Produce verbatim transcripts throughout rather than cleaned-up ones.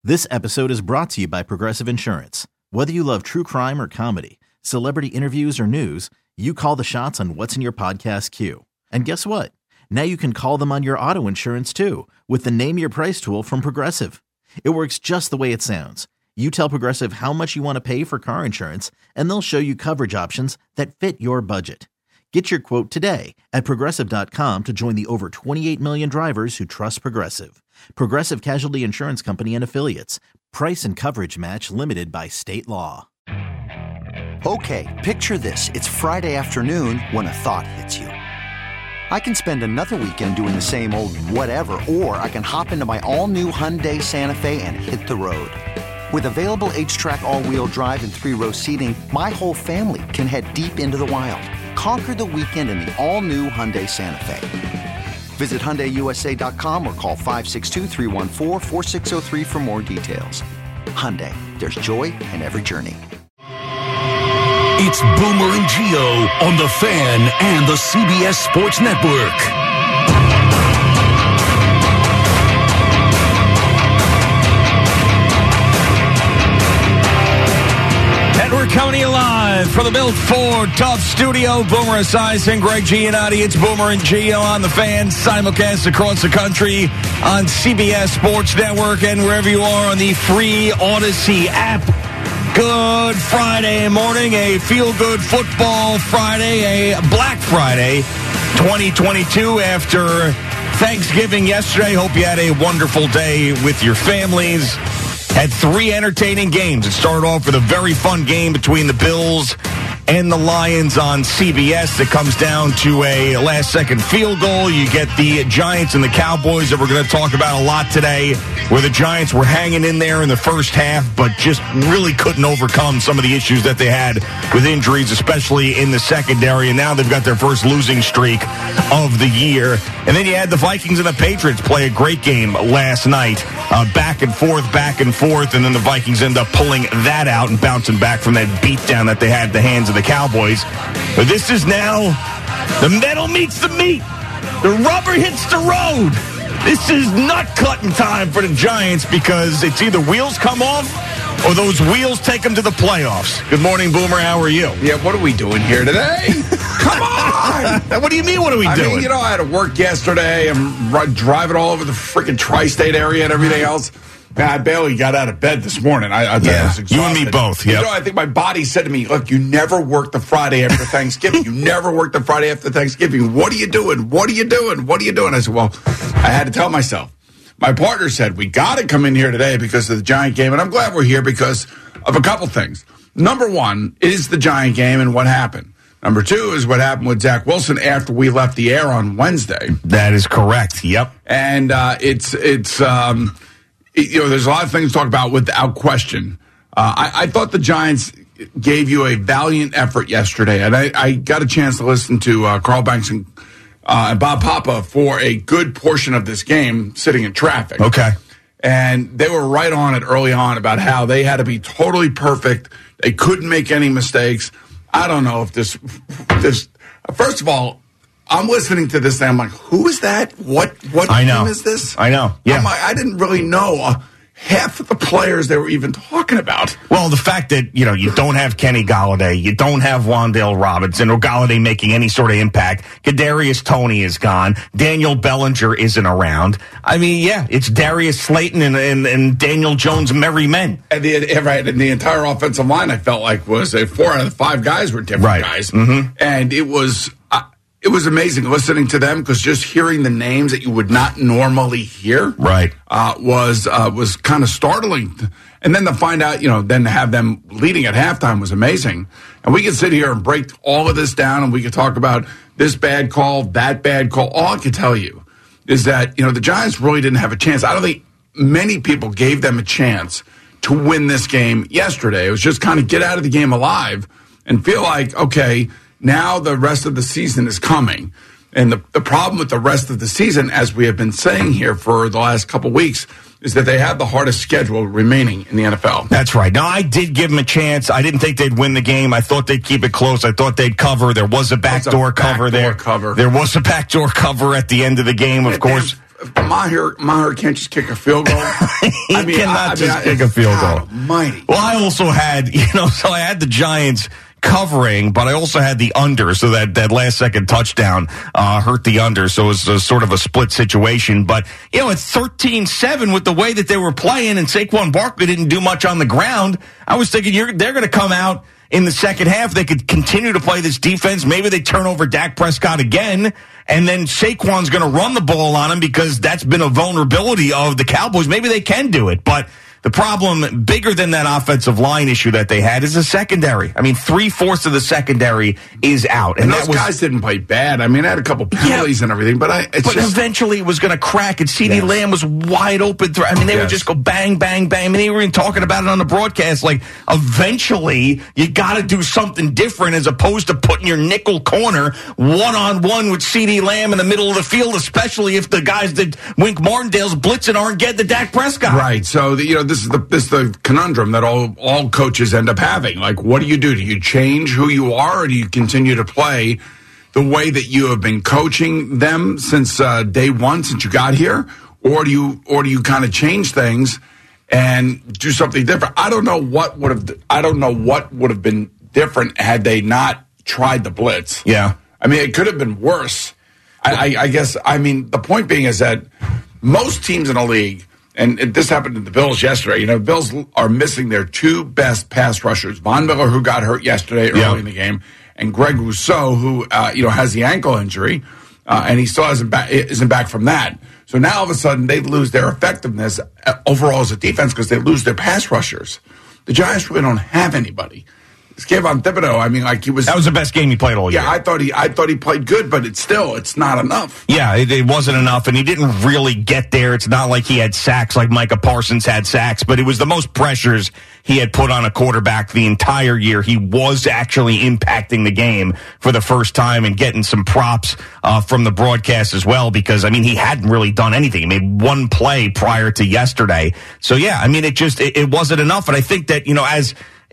This episode is brought to you by Progressive Insurance. Whether you love true crime or comedy, celebrity interviews or news, you call the shots on what's in your podcast queue. And guess what? Now you can call them on your auto insurance too with the Name Your Price tool from Progressive. It works just the way it sounds. You tell Progressive how much you want to pay for car insurance, and they'll show you coverage options that fit your budget. Get your quote today at Progressive dot com to join the over twenty-eight million drivers who trust Progressive. Progressive Casualty Insurance Company and Affiliates. Price and coverage match limited by state law. Okay, picture this. It's Friday afternoon when a thought hits you. I can spend another weekend doing the same old whatever, or I can hop into my all-new Hyundai Santa Fe and hit the road. With available H-Track all-wheel drive and three-row seating, my whole family can head deep into the wild. Conquer the weekend in the all-new Hyundai Santa Fe. Visit Hyundai U S A dot com or call five six two, three one four, four six zero three for more details. Hyundai, there's joy in every journey. It's Boomer and Gio on The Fan and the C B S Sports Network. And we're coming live from the Built Ford Tough Studio. Boomer Esiason, Greg Giannotti. It's Boomer and Gio on The Fan, simulcast across the country on C B S Sports Network and wherever you are on the free Odyssey app. Good Friday morning, a feel-good football Friday, a Black Friday twenty twenty-two after Thanksgiving yesterday. Hope you had a wonderful day with your families. Had three entertaining games. It started off with a very fun game between the Bills and the Lions on C B S that comes down to a last-second field goal. You get the Giants and the Cowboys that we're going to talk about a lot today, where the Giants were hanging in there in the first half, but just really couldn't overcome some of the issues that they had with injuries, especially in the secondary. And now they've got their first losing streak of the year. And then you had the Vikings and the Patriots play a great game last night, uh, back and forth, back and forth, and then the Vikings end up pulling that out and bouncing back from that beatdown that they had at the hands of the Cowboys. But this is now the metal meets the meat. The rubber hits the road. This is nut cutting time for the Giants because it's either wheels come off or those wheels take them to the playoffs. Good morning, Boomer. How are you? Yeah, what are we doing here today? Come on! What do you mean, what are we I doing? mean, you know, I had to work yesterday. I'm r- driving all over the freaking tri-state area and everything else. Man, I barely got out of bed this morning. I, I, yeah, I was exhausted. You and me both. Yep. You know, I think my body said to me, look, you never work the Friday after Thanksgiving. You never work the Friday after Thanksgiving. What are you doing? What are you doing? What are you doing? I said, well, I had to tell myself. My partner said, we got to come in here today because of the Giant game. And I'm glad we're here because of a couple things. Number one is the Giant game and what happened. Number two is what happened with Zach Wilson after we left the air on Wednesday. That is correct. Yep. And uh, it's, it's um, it, you know, there's a lot of things to talk about without question. Uh, I, I thought the Giants gave you a valiant effort yesterday. And I, I got a chance to listen to uh, Carl Banks and Uh, and Bob Papa for a good portion of this game sitting in traffic. Okay. And they were right on it early on about how they had to be totally perfect. They couldn't make any mistakes. I don't know if this, this, first of all, I'm listening to this and I'm like, who is that? What, what I know. team is this? I know. Yeah. I'm like, I didn't really know uh, half of the players they were even talking about. Well, the fact that, you know, you don't have Kenny Golladay, you don't have Wan'Dale Robinson or Golladay making any sort of impact. Kadarius Toney is gone. Daniel Bellinger isn't around. I mean, yeah, it's Darius Slayton and, and, and Daniel Jones, merry men. And the, right, and the entire offensive line, I felt like, was a four out of the five guys were different right. guys. Mm-hmm. And it was... Uh, It was amazing listening to them because just hearing the names that you would not normally hear, right, uh, was uh, was kind of startling. And then to find out, you know, then to have them leading at halftime was amazing. And we could sit here and break all of this down, and we could talk about this bad call, that bad call. All I could tell you is that, you know, the Giants really didn't have a chance. I don't think many people gave them a chance to win this game yesterday. It was just kind of get out of the game alive and feel like, okay, now the rest of the season is coming. And the, the problem with the rest of the season, as we have been saying here for the last couple weeks, is that they have the hardest schedule remaining in the N F L. That's right. Now, I did give them a chance. I didn't think they'd win the game. I thought they'd keep it close. I thought they'd cover. There was a backdoor cover back there. Cover. There was a backdoor cover at the end of the game, of and course. Maher Maher can't just kick a field goal. he I mean, cannot I, I just mean, kick a field God goal. Almighty. Well, I also had, you know, so I had the Giants covering, but I also had the under, so that, that last second touchdown uh, hurt the under, so it was a, sort of a split situation. But, you know, at thirteen seven with the way that they were playing and Saquon Barkley didn't do much on the ground, I was thinking you're, they're going to come out in the second half. They could continue to play this defense. Maybe they turn over Dak Prescott again, and then Saquon's going to run the ball on him because that's been a vulnerability of the Cowboys. Maybe they can do it, but the problem, bigger than that offensive line issue that they had, is the secondary. I mean, three-fourths of the secondary is out. And, and those that was, guys didn't play bad. I mean, I had a couple penalties yeah, and everything, but I it's But just, eventually it was going to crack, and CeeDee yes. Lamb was wide open. Th- I mean, they yes. would just go bang, bang, bang. I mean, they were even talking about it on the broadcast. Like, eventually, you got to do something different as opposed to putting your nickel corner one-on-one with CeeDee Lamb in the middle of the field, especially if the guys that Wink Martindale's blitzing aren't getting the Dak Prescott. Right. So, the, you know, this is the this is the conundrum that all, all coaches end up having. Like, what do you do? Do you change who you are, or do you continue to play the way that you have been coaching them since uh, day one, since you got here? Or do you or do you kind of change things and do something different? I don't know what would have I don't know what would have been different had they not tried the blitz. Yeah. I mean, it could have been worse. I, I, I guess, I mean, the point being is that most teams in the league, and this happened to the Bills yesterday, you know, the Bills are missing their two best pass rushers, Von Miller, who got hurt yesterday early yeah. in the game, and Greg Rousseau, who, uh, you know, has the ankle injury, uh, and he still hasn't back, isn't back from that. So now all of a sudden they lose their effectiveness overall as a defense because they lose their pass rushers. The Giants really don't have anybody. This Kayvon Thibodeau, I mean, like he was. That was the best game he played all year. Yeah, I thought he, I thought he played good, but it's still, it's not enough. Yeah, it, it wasn't enough, and he didn't really get there. It's not like he had sacks like Micah Parsons had sacks, but it was the most pressures he had put on a quarterback the entire year. He was actually impacting the game for the first time and getting some props uh, from the broadcast as well, because, I mean, he hadn't really done anything. He made one play prior to yesterday. So, yeah, I mean, it just, it, it wasn't enough, and I think that, you know, as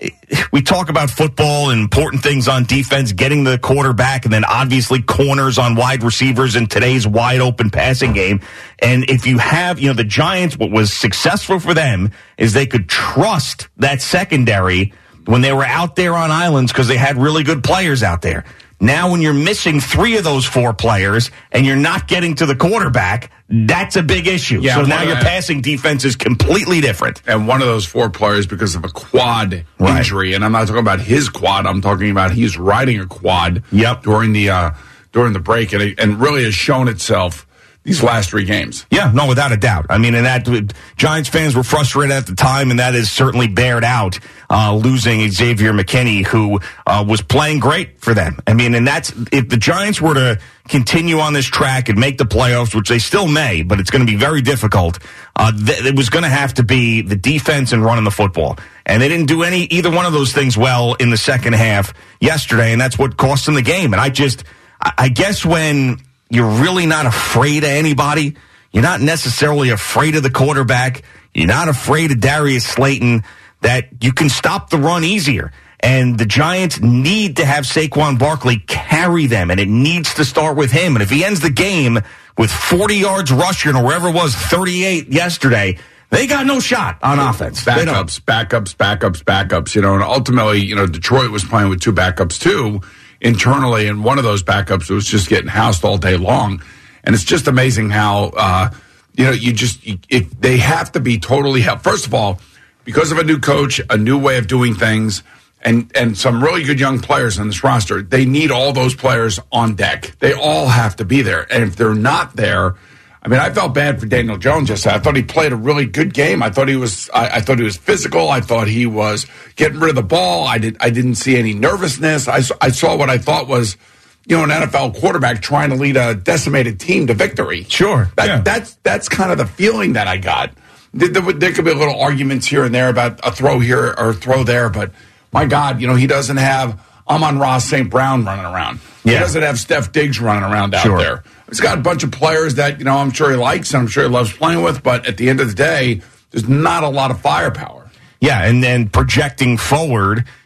we talk about football and important things on defense, getting the quarterback, and then obviously corners on wide receivers in today's wide open passing game. And if you have, you know, the Giants, what was successful for them is they could trust that secondary when they were out there on islands because they had really good players out there. Now, when you're missing three of those four players and you're not getting to the quarterback, that's a big issue. Yeah, so now your that. passing defense is completely different. And one of those four players, because of a quad right. injury, and I'm not talking about his quad, I'm talking about he's riding a quad yep. during the uh, during the break, and it, and really has shown itself these last three games. Yeah, no, without a doubt. I mean, and that Giants fans were frustrated at the time, and that is certainly bared out, uh, losing Xavier McKinney, who uh, was playing great for them. I mean, and that's, if the Giants were to continue on this track and make the playoffs, which they still may, but it's going to be very difficult, uh, th- it was going to have to be the defense and running the football. And they didn't do any, either one of those things well in the second half yesterday, and that's what cost them the game. And I just, I guess when you're really not afraid of anybody, you're not necessarily afraid of the quarterback, you're not afraid of Darius Slayton, that you can stop the run easier. And the Giants need to have Saquon Barkley carry them, and it needs to start with him. And if he ends the game with forty yards rushing or wherever it was, thirty-eight yesterday, they got no shot on offense. Backups, backups, backups, backups, you know, and ultimately, you know, Detroit was playing with two backups too internally, and one of those backups was just getting housed all day long. And it's just amazing how, uh, you know, you just, if they have to be totally helped. First of all, because of a new coach, a new way of doing things, and, and some really good young players on this roster, they need all those players on deck. They all have to be there. And if they're not there, I mean, I felt bad for Daniel Jones yesterday. I thought he played a really good game. I thought he was, I, I thought he was physical. I thought he was getting rid of the ball. I did, I didn't see any nervousness. I, I saw what I thought was, you know, an N F L quarterback trying to lead a decimated team to victory. Sure. That, yeah. That's, that's kind of the feeling that I got. There, there, there could be little arguments here and there about a throw here or a throw there, but my God, you know, he doesn't have Amon-Ra Saint Brown running around. He yeah. doesn't have Steph Diggs running around out sure. there. He's got a bunch of players that, you know, I'm sure he likes and I'm sure he loves playing with, but at the end of the day, there's not a lot of firepower. Yeah, and then projecting forward,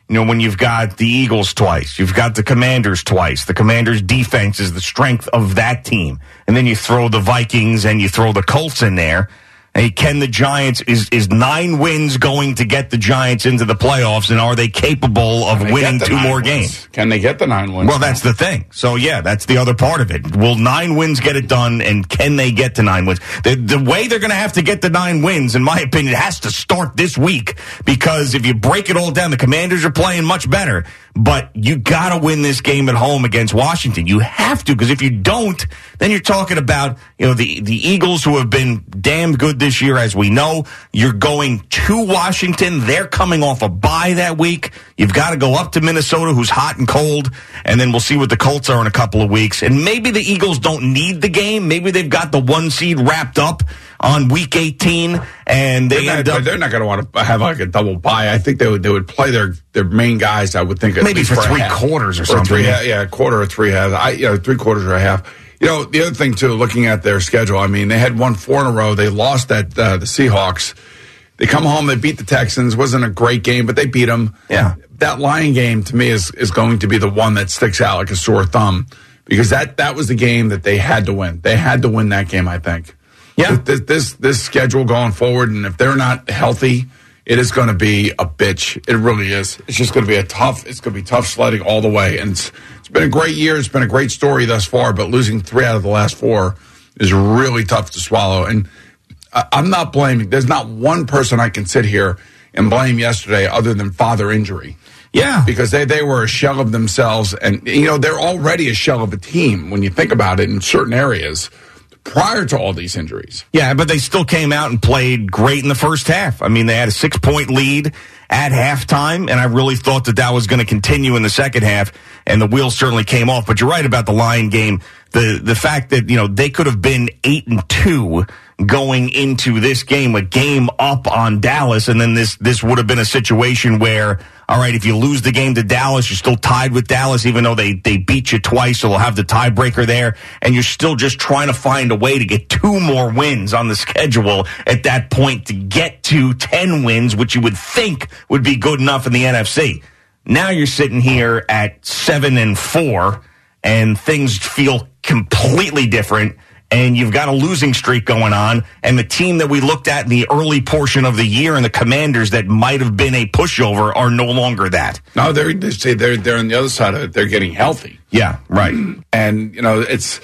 You know, when you've got the Eagles twice, you've got the Commanders twice. The Commanders' defense is the strength of that team. And then you throw the Vikings and you throw the Colts in there. Hey, can the Giants, is, is nine wins going to get the Giants into the playoffs, and are they capable of winning two more wins? games? Can they get the nine wins? Well, that's the thing. So, yeah, that's the other part of it. Will nine wins get it done, and can they get to nine wins? The, the way they're going to have to get the nine wins, in my opinion, has to start this week, because if you break it all down, the Commanders are playing much better, but you got to win this game at home against Washington. You have to, because if you don't, then you're talking about, you know, the, the Eagles, who have been damn good this year, as we know. You're going to Washington. They're coming off a bye that week. You've got to go up to Minnesota, who's hot and cold, and then we'll see what the Colts are in a couple of weeks. And maybe the Eagles don't need the game. Maybe they've got the one seed wrapped up on week eighteen, and they they're end not, up. They're not going to want to have like a double bye. I think they would they would play their, their main guys. I would think at Maybe least for for three a half. quarters or Or something. Three, yeah, yeah, a quarter or three halves. I, you know, three quarters or a half. You know, the other thing, too, looking at their schedule, I mean, they had won four in a row. They lost at uh, the Seahawks. They come home, they beat the Texans. Wasn't a great game, but they beat them. Yeah. That Lion game, to me, is, is going to be the one that sticks out like a sore thumb, because that, that was the game that they had to win. They had to win that game, I think. Yeah. This, this, this schedule going forward, and if they're not healthy, it is going to be a bitch. It really is. It's just going to be a tough, it's going to be tough sledding all the way. And it's, it's been a great year. It's been a great story thus far, but losing three out of the last four is really tough to swallow. And I, I'm not blaming, there's not one person I can sit here and blame yesterday other than father injury. Yeah. Because they, they were a shell of themselves. And, you know, they're already a shell of a team when you think about it in certain areas prior to all these injuries. Yeah, but they still came out and played great in the first half. I mean, they had a six-point lead at halftime, and I really thought that that was going to continue in the second half, and the wheels certainly came off. But you're right about the Lion game. The the fact that, you know, they could have been eight and two going into this game, a game up on Dallas, and then this this would have been a situation where, all right, if you lose the game to Dallas, you're still tied with Dallas, even though they, they beat you twice, so they'll have the tiebreaker there, and you're still just trying to find a way to get two more wins on the schedule at that point to get to ten wins, which you would think would be good enough in the N F C. Now you're sitting here at seven and four, and things feel completely different. And you've got a losing streak going on, and the team that we looked at in the early portion of the year and the Commanders that might have been a pushover are no longer that. No, they're they say they're they're on the other side of it. They're getting healthy. Yeah, right. And you know, it's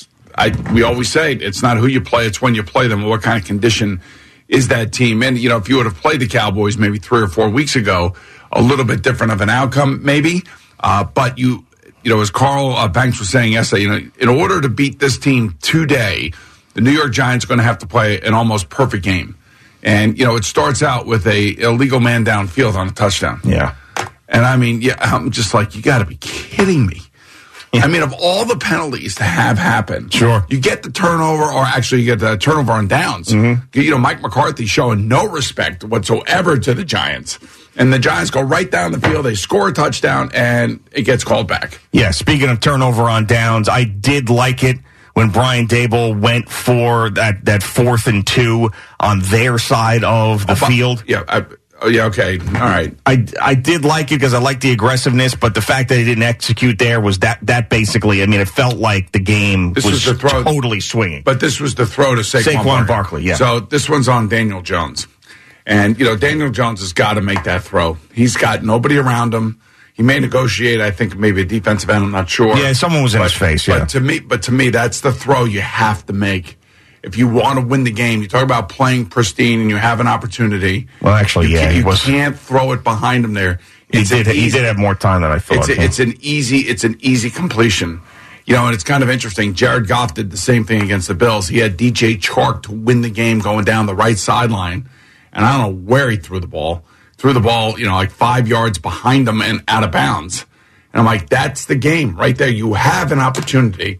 I we always say it's not who you play, it's when you play them. What kind of condition is that team? And you know, if you would have played the Cowboys maybe three or four weeks ago, a little bit different of an outcome, maybe. Uh, but you. You know, as Carl uh, Banks was saying yesterday, you know, in order to beat this team today, the New York Giants are going to have to play an almost perfect game. And, you know, it starts out with a illegal man downfield on a touchdown. Yeah. And, I mean, yeah, I'm just like, you got to be kidding me. Yeah. I mean, of all the penalties to have happen, sure, you get the turnover, or actually you get the turnover on downs. Mm-hmm. You know, Mike McCarthy showing no respect whatsoever to the Giants. And the Giants go right down the field. They score a touchdown, and it gets called back. Yeah, speaking of turnover on downs, I did like it when Brian Daboll went for that, that fourth and two on their side of the oh, field. Yeah, I, oh, yeah, okay, all right. I, I did like it because I liked the aggressiveness, but the fact that he didn't execute there was that that basically, I mean, it felt like the game this was, was the throw, totally swinging. But this was the throw to Saquon, Saquon Barkley. Barkley, yeah. So this one's on Daniel Jones. And, you know, Daniel Jones has got to make that throw. He's got nobody around him. He may negotiate, I think, maybe a defensive end. I'm not sure. Yeah, someone was in but, his face, yeah. But to me, but to me, that's the throw you have to make. If you want to win the game, you talk about playing pristine and you have an opportunity. Well, actually, you yeah. Can, he you was, can't throw it behind him there. He did, easy, he did have more time than I thought. It's, a, yeah. it's an easy, it's an easy completion. You know, and it's kind of interesting. Jared Goff did the same thing against the Bills. He had D J Chark to win the game going down the right sideline. And I don't know where he threw the ball. Threw the ball, you know, like five yards behind him and out of bounds. And I'm like, that's the game right there. You have an opportunity.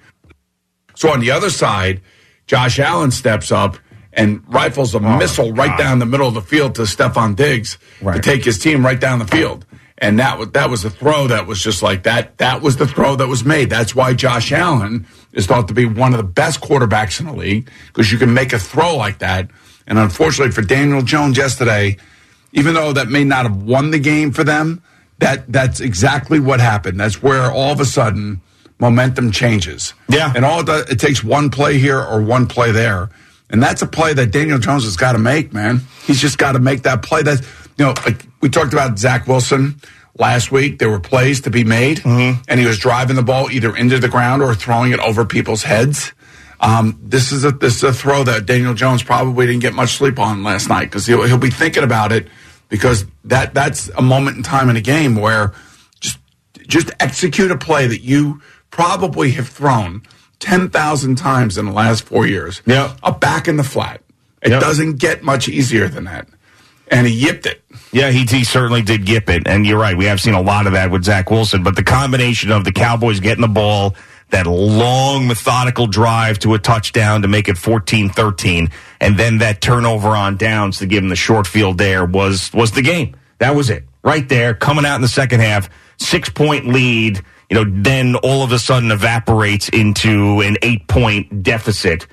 So on the other side, Josh Allen steps up and rifles a oh, missile right God. down the middle of the field to Stephon Diggs right. to take his team right down the field. And that was, that was a throw that was just like that. That was the throw that was made. That's why Josh Allen is thought to be one of the best quarterbacks in the league, because you can make a throw like that. And unfortunately for Daniel Jones yesterday, even though that may not have won the game for them, that that's exactly what happened. That's where all of a sudden momentum changes. Yeah. And all it, does, it takes one play here or one play there. And that's a play that Daniel Jones has got to make, man. He's just got to make that play. That, you know, like we talked about Zach Wilson last week. There were plays to be made, mm-hmm. and he was driving the ball either into the ground or throwing it over people's heads. Um, this is a this is a throw that Daniel Jones probably didn't get much sleep on last night because he'll he'll be thinking about it because that that's a moment in time in a game where just just execute a play that you probably have thrown ten thousand times in the last four years. Yeah. A back in the flat. It yep. doesn't get much easier than that. And he yipped it. Yeah, he, he certainly did yip it. And you're right. We have seen a lot of that with Zach Wilson. But the combination of the Cowboys getting the ball, that long, methodical drive to a touchdown to make it fourteen thirteen, and then that turnover on downs to give him the short field there was, was the game. That was it. Right there, coming out in the second half, six-point lead. You know, then all of a sudden evaporates into an eight-point deficit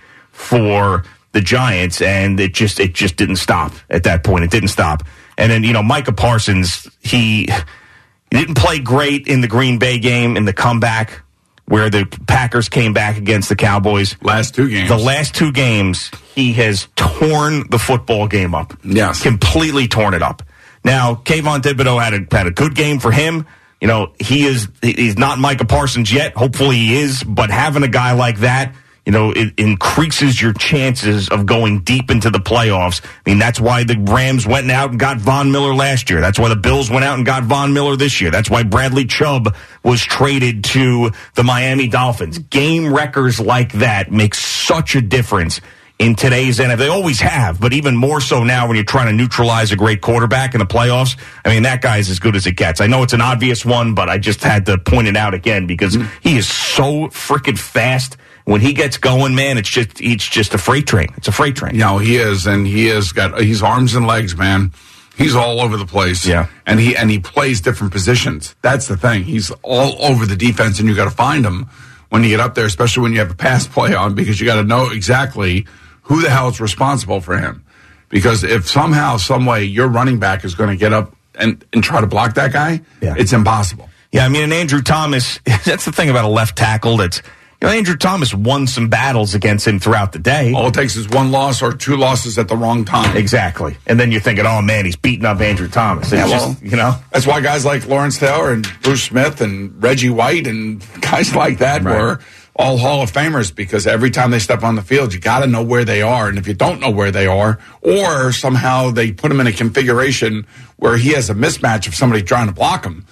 for the Giants, and it just it just didn't stop at that point. It didn't stop. And then, you know, Micah Parsons, he, he didn't play great in the Green Bay game, in the comeback, where the Packers came back against the Cowboys. Last two games. The last two games, he has torn the football game up. Yes. Completely torn it up. Now, Kayvon Thibodeau had a, had a good game for him. You know, he is, he's not Micah Parsons yet. Hopefully he is. But having a guy like that, you know, it increases your chances of going deep into the playoffs. I mean, that's why the Rams went out and got Von Miller last year. That's why the Bills went out and got Von Miller this year. That's why Bradley Chubb was traded to the Miami Dolphins. Game wreckers like that make such a difference in today's N F L. They always have, but even more so now when you're trying to neutralize a great quarterback in the playoffs. I mean, that guy's as good as it gets. I know it's an obvious one, but I just had to point it out again because mm-hmm. he is so freaking fast. When he gets going, man, it's just it's just a freight train. It's a freight train. You know, he is, and he has got he's arms and legs, man. He's all over the place. Yeah. And he and he plays different positions. That's the thing. He's all over the defense, and you got to find him when you get up there, especially when you have a pass play on, because you got to know exactly who the hell is responsible for him. Because if somehow, some way, your running back is going to get up and, and try to block that guy, yeah. it's impossible. Yeah, I mean, and Andrew Thomas, that's the thing about a left tackle that's, you know, Andrew Thomas won some battles against him throughout the day. All it takes is one loss or two losses at the wrong time. Exactly. And then you're thinking, oh, man, he's beating up Andrew Thomas. Yeah, it's well, just, you know. That's why guys like Lawrence Taylor and Bruce Smith and Reggie White and guys like that right. were all Hall of Famers, because every time they step on the field, you got to know where they are. And if you don't know where they are, or somehow they put him in a configuration where he has a mismatch of somebody trying to block him,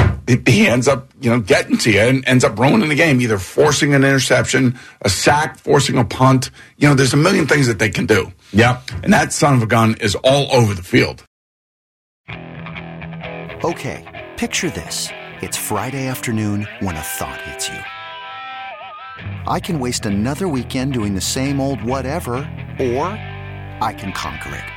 he ends up, you know, getting to you and ends up ruining the game, either forcing an interception, a sack, forcing a punt. You know, there's a million things that they can do. Yeah. And that son of a gun is all over the field. Okay, picture this. It's Friday afternoon when a thought hits you. I can waste another weekend doing the same old whatever, or I can conquer it.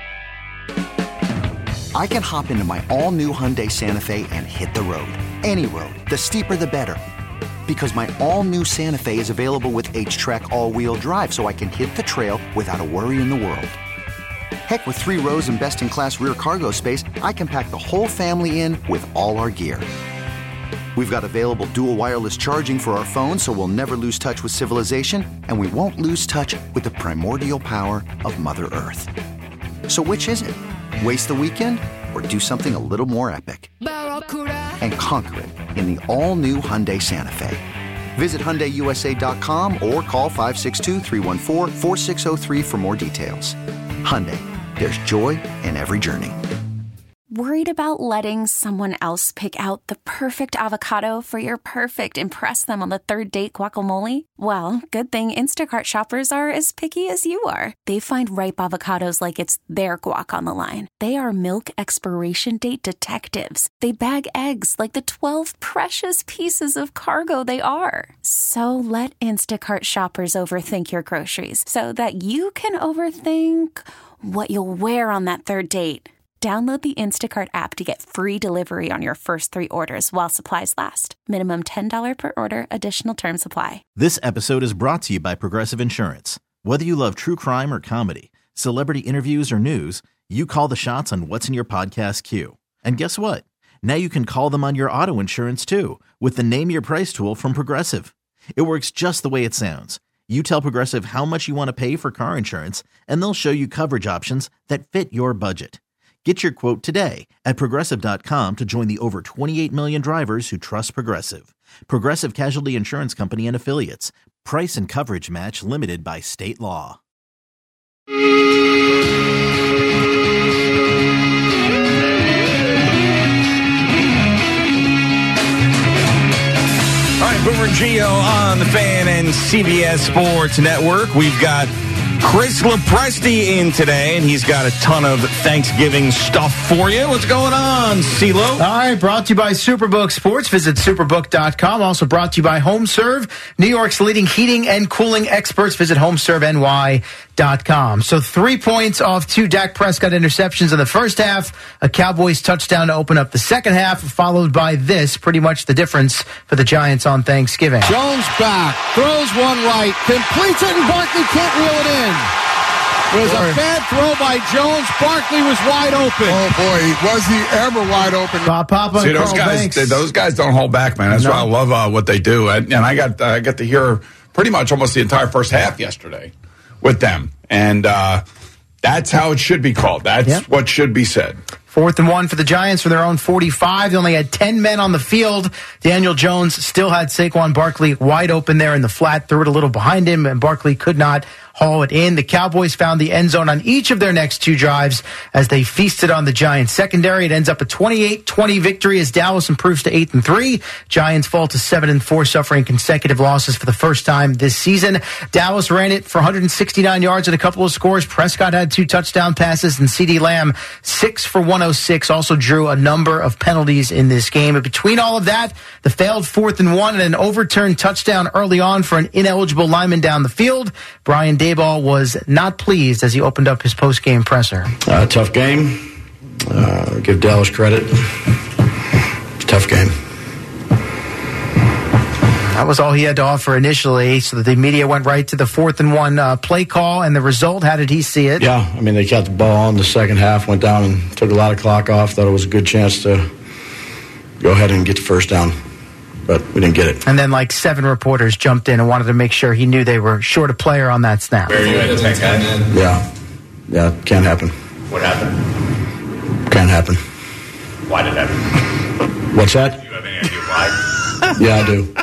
I can hop into my all-new Hyundai Santa Fe and hit the road. Any road. The steeper, the better. Because my all-new Santa Fe is available with H-Track all-wheel drive, so I can hit the trail without a worry in the world. Heck, with three rows and best-in-class rear cargo space, I can pack the whole family in with all our gear. We've got available dual wireless charging for our phones, so we'll never lose touch with civilization, and we won't lose touch with the primordial power of Mother Earth. So which is it? Waste the weekend or do something a little more epic? And conquer it in the all-new Hyundai Santa Fe. Visit Hyundai U S A dot com or call five six two, three one four, four six zero three for more details. Hyundai, there's joy in every journey. Worried about letting someone else pick out the perfect avocado for your perfect impress them on the third date guacamole? Well, good thing Instacart shoppers are as picky as you are. They find ripe avocados like it's their guac on the line. They are milk expiration date detectives. They bag eggs like the twelve precious pieces of cargo they are. So let Instacart shoppers overthink your groceries so that you can overthink what you'll wear on that third date. Download the Instacart app to get free delivery on your first three orders while supplies last. Minimum ten dollars per order. Additional terms apply. This episode is brought to you by Progressive Insurance. Whether you love true crime or comedy, celebrity interviews or news, you call the shots on what's in your podcast queue. And guess what? Now you can call them on your auto insurance too with the Name Your Price tool from Progressive. It works just the way it sounds. You tell Progressive how much you want to pay for car insurance, and they'll show you coverage options that fit your budget. Get your quote today at Progressive dot com to join the over twenty-eight million drivers who trust Progressive. Progressive Casualty Insurance Company and Affiliates. Price and coverage match limited by state law. All right, Boomer and Gio on the Fan and C B S Sports Network. We've got Chris Lopresti in today, and he's got a ton of Thanksgiving stuff for you. What's going on, CeeLo? All right, brought to you by Superbook Sports. Visit superbook dot com. Also brought to you by HomeServe, New York's leading heating and cooling experts. Visit home serve N Y dot com. So three points off two Dak Prescott interceptions in the first half, a Cowboys touchdown to open up the second half, followed by this, pretty much the difference for the Giants on Thanksgiving. Jones back, throws one right, completes it, and Barkley can't reel it in. It was a bad throw by Jones. Barkley was wide open. Oh, boy. Was he ever wide open? Bob Papa See, and those Carl guys, Banks. they, those guys don't hold back, man. That's No. why I love uh, what they do. And, and I got I got to hear pretty much almost the entire first half yesterday with them. And uh, that's how it should be called. That's Yep. what should be said. Fourth and one for the Giants for their own forty-five. They only had ten men on the field. Daniel Jones still had Saquon Barkley wide open there in the flat, threw it a little behind him, and Barkley could not haul it in. The Cowboys found the end zone on each of their next two drives as they feasted on the Giants secondary. It ends up a twenty-eight twenty victory as Dallas improves to eight and three. Giants fall to seven and four, suffering consecutive losses for the first time this season. Dallas ran it for one hundred sixty-nine yards and a couple of scores. Prescott had two touchdown passes, and CeeDee Lamb six for one oh six, also drew a number of penalties in this game. But between all of that, the failed fourth and one and an overturned touchdown early on for an ineligible lineman down the field, Brian Daboll was not pleased as he opened up his post-game presser. Uh, tough game. Uh, give Dallas credit. It's a tough game. That was all he had to offer initially, so that the media went right to the fourth and one uh, play call and the result. How did he see it? Yeah, I mean, they kept the ball on the second half, went down and took a lot of clock off. Thought it was a good chance to go ahead and get the first down, but we didn't get it. And then like seven reporters jumped in and wanted to make sure he knew they were short a player on that snap. Where are you at ten ten? Yeah, yeah, can't happen. What happened? Can't happen. Why did that happen? What's that? Do you have any idea why? Yeah, I do.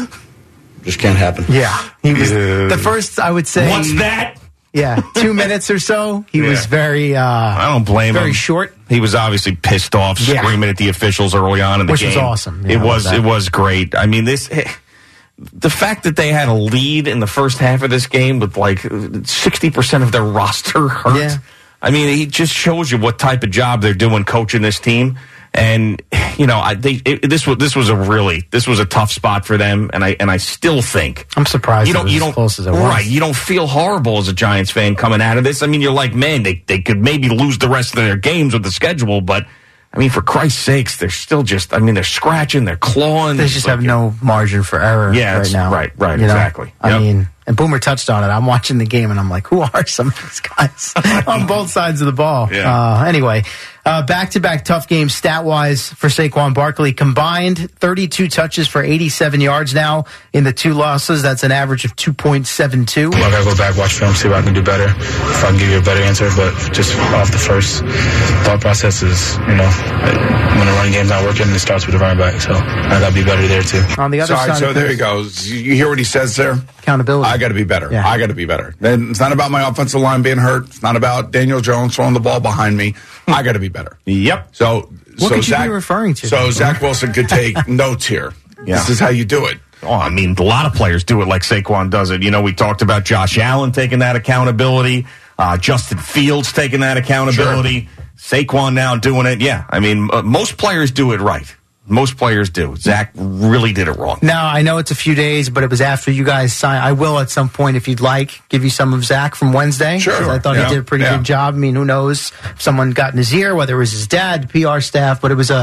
Just can't happen. Yeah, he was the first. I would say. What's that? Yeah, two minutes or so. He Yeah. was very. Uh, I don't blame very him. Very short. He was obviously pissed off, Yeah. screaming at the officials early on in the Which game. was awesome. Yeah, it I love was. that. It was great. I mean, this. The fact that they had a lead in the first half of this game with like sixty percent of their roster hurt. Yeah. I mean, it just shows you what type of job they're doing coaching this team. And you know, I they it, this was this was a really this was a tough spot for them, and I and I still think I'm surprised you it don't was you as don't close as it was. right you don't feel horrible as a Giants fan coming out of this. I mean, you're like, man, they they could maybe lose the rest of their games with the schedule, but I mean, for Christ's sakes, they're still just I mean, they're scratching, they're clawing. They just have no margin for error Yeah, right it's- now. right, right, You know? exactly. I Yep. mean, and Boomer touched on it. I'm watching the game, and I'm like, who are some of these guys on both sides of the ball? Yeah. Uh, anyway, uh, back-to-back tough games stat-wise for Saquon Barkley. Combined thirty-two touches for eighty-seven yards now in the two losses. That's an average of two point seven two. I gotta go back, watch film, see what I can do better. If I can give you a better answer, but just off the first thought process is, you know, when the running game's not working, it starts with the running back. So I gotta be better there too. On the other Sorry, side, so of there things, he goes. You hear what he says there? accountability. I got to be better. Yeah. I got to be better. Then it's not about my offensive line being hurt. It's not about Daniel Jones throwing the ball behind me. I got to be better. Yep. So, What so could you Zach, be referring to? So Zach Wilson could take notes here. Yeah. This is how you do it. Oh, I mean, a lot of players do it like Saquon does it. You know, we talked about Josh Allen taking that accountability, uh, Justin Fields taking that accountability, sure. Saquon now doing it. Yeah, I mean, uh, most players do it right. Most players do. Zach really did it wrong. Now, I know it's a few days, but it was after you guys signed. I will at some point, if you'd like, give you some of Zach from Wednesday. Sure. I thought yeah. he did a pretty yeah. good job. I mean, who knows if someone got in his ear, whether it was his dad, P R staff, but it was a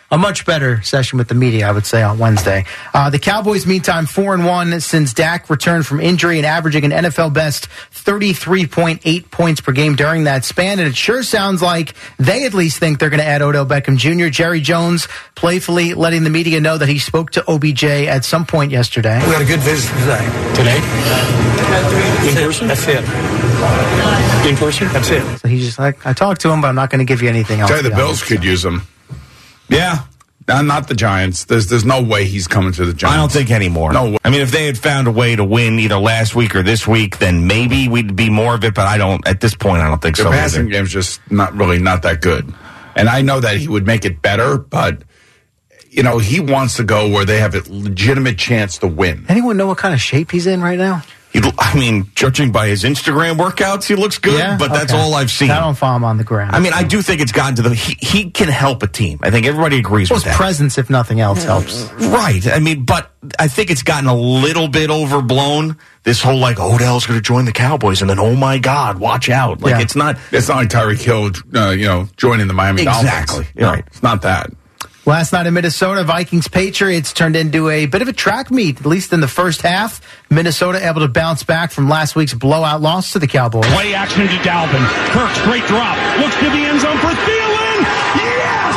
a much better session with the media, I would say, on Wednesday. Uh, the Cowboys, meantime, four and one since Dak returned from injury and averaging an N F L best thirty-three point eight points per game during that span. And it sure sounds like they at least think they're going to add Odell Beckham Junior Jerry Jones playfully letting the media know that he spoke to O B J at some point yesterday. We had a good visit today. Today? In person? That's it. In person? That's it. So he's just like, I talked to him, but I'm not going to give you anything else. Tell you the Bills could use him. Yeah. Uh, not the Giants. There's there's no way he's coming to the Giants. I don't think anymore. No way. I mean, if they had found a way to win either last week or this week, then maybe we'd be more of it, but I don't, at this point, I don't think the so. The passing either. game's just not really not that good. And I know that he would make it better, but, you know, he wants to go where they have a legitimate chance to win. Anyone know what kind of shape he's in right now? He, I mean, judging by his Instagram workouts, he looks good, yeah? but that's okay. all I've seen. I don't follow him on the ground. I mean, I do think it's gotten to the... He, he can help a team. I think everybody agrees well, with his that. presence, if nothing else, helps. Right. I mean, but I think it's gotten a little bit overblown. This whole, like, Odell's going to join the Cowboys, and then, oh, my God, watch out. Like, yeah. it's not... It's not like Tyreek Hill, uh, you know, joining the Miami exactly. Dolphins. Exactly. Right. It's not that. Last night in Minnesota, Vikings-Patriots turned into a bit of a track meet, at least in the first half. Minnesota able to bounce back from last week's blowout loss to the Cowboys. Play action to Dalvin. Kirk, straight drop. Looks to the end zone for Thielen. Yes!